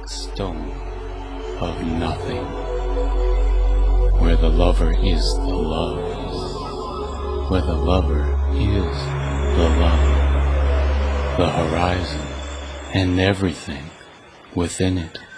black stone of nothing, where the lover is the love, where the lover is the love, the horizon and everything within it.